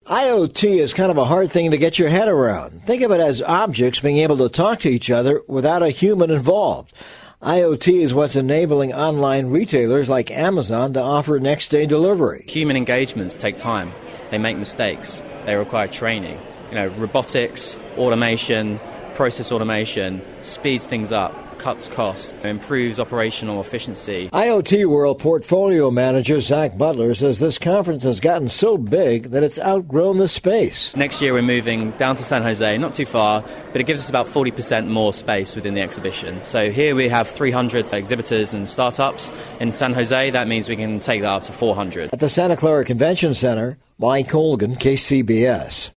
IoT is kind of a hard thing to get your head around. Think of it as objects being able to talk to each other without a human involved. IoT is what's enabling online retailers like Amazon to offer next-day delivery. Human engagements take time. They make mistakes. They require training. Robotics, automation, process automation speeds things up, cuts costs, improves operational efficiency. IoT World Portfolio Manager Zach Butler says this conference has gotten so big that it's outgrown the space. Next year we're moving down to San Jose, not too far, but it gives us about 40% more space within the exhibition. So here we have 300 exhibitors and startups. In San Jose, that means we can take that up to 400. At the Santa Clara Convention Center, Mike Colgan, KCBS.